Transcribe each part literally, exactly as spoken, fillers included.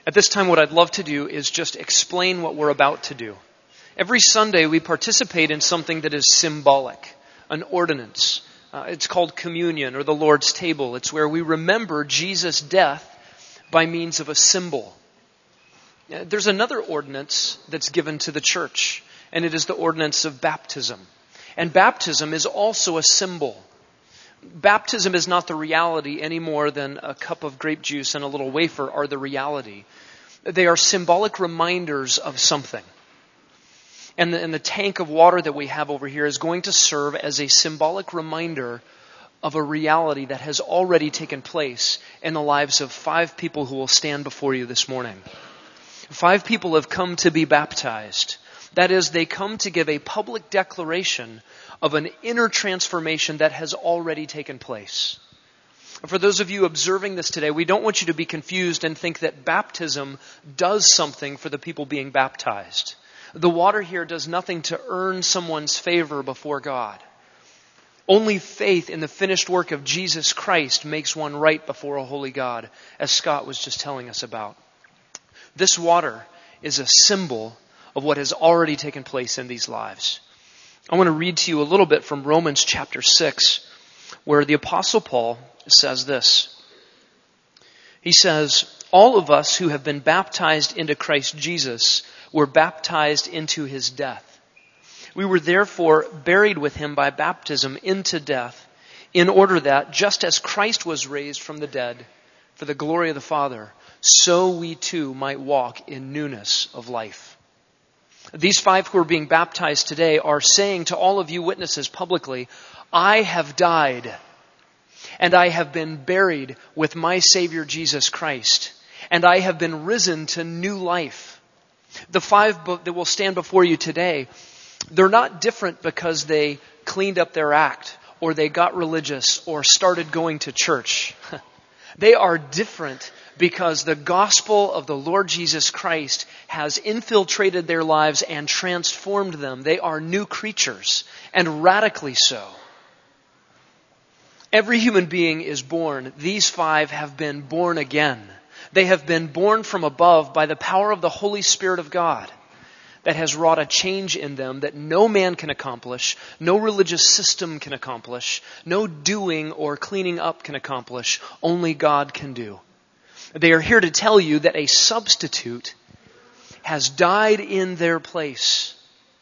At this time, what I'd love to do is just explain what we're about to do. Every Sunday, we participate in something that is symbolic, an ordinance. Uh, it's called communion or the Lord's table. It's where we remember Jesus' death by means of a symbol. Uh, there's another ordinance that's given to the church, and it is the ordinance of baptism. And baptism is also a symbol. Baptism is not the reality any more than a cup of grape juice and a little wafer are the reality. They are symbolic reminders of something. And the, and the tank of water that we have over here is going to serve as a symbolic reminder of a reality that has already taken place in the lives of five people who will stand before you this morning. Five people have come to be baptized. That is, they come to give a public declaration of an inner transformation that has already taken place. For those of you observing this today, we don't want you to be confused and think that baptism does something for the people being baptized. The water here does nothing to earn someone's favor before God. Only faith in the finished work of Jesus Christ makes one right before a holy God, as Scott was just telling us about. This water is a symbol of what has already taken place in these lives. I want to read to you a little bit from Romans chapter six, where the Apostle Paul says this. He says, "All of us who have been baptized into Christ Jesus were baptized into his death. We were therefore buried with him by baptism into death, in order that, just as Christ was raised from the dead for the glory of the Father, so we too might walk in newness of life." These five who are being baptized today are saying to all of you witnesses publicly, I have died and I have been buried with my Savior Jesus Christ, and I have been risen to new life. The five that will stand before you today, they're not different because they cleaned up their act or they got religious or started going to church. They are different because the gospel of the Lord Jesus Christ has infiltrated their lives and transformed them. They are new creatures, and radically so. Every human being is born. These five have been born again. They have been born from above by the power of the Holy Spirit of God that has wrought a change in them that no man can accomplish, no religious system can accomplish, no doing or cleaning up can accomplish. Only God can do. They are here to tell you that a substitute has died in their place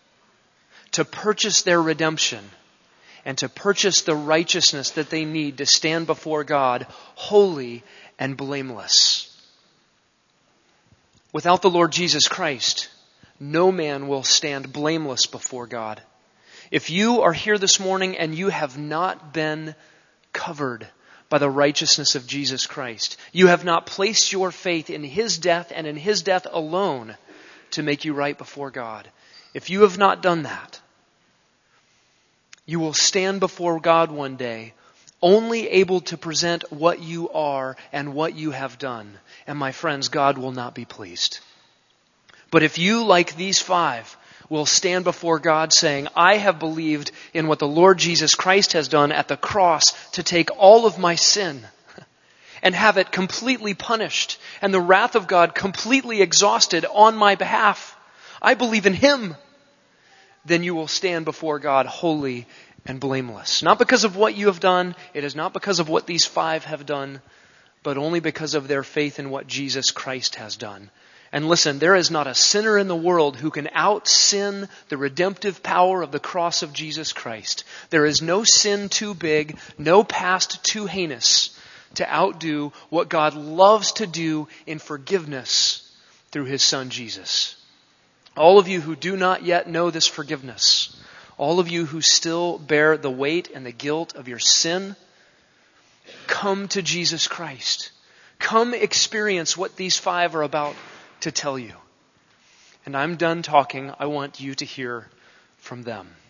to purchase their redemption and to purchase the righteousness that they need to stand before God holy and blameless. Without the Lord Jesus Christ, no man will stand blameless before God. If you are here this morning and you have not been covered by the righteousness of Jesus Christ, you have not placed your faith in his death and in his death alone to make you right before God. If you have not done that, you will stand before God one day only able to present what you are and what you have done. And my friends, God will not be pleased. But if you, like these five, will stand before God saying, I have believed in what the Lord Jesus Christ has done at the cross to take all of my sin and have it completely punished and the wrath of God completely exhausted on my behalf. I believe in him. Then you will stand before God holy and blameless. Not because of what you have done. It is not because of what these five have done, but only because of their faith in what Jesus Christ has done. And listen, there is not a sinner in the world who can out-sin the redemptive power of the cross of Jesus Christ. There is no sin too big, no past too heinous to outdo what God loves to do in forgiveness through his Son Jesus. All of you who do not yet know this forgiveness, all of you who still bear the weight and the guilt of your sin, come to Jesus Christ. Come experience what these five are about to tell you. And I'm done talking. I want you to hear from them.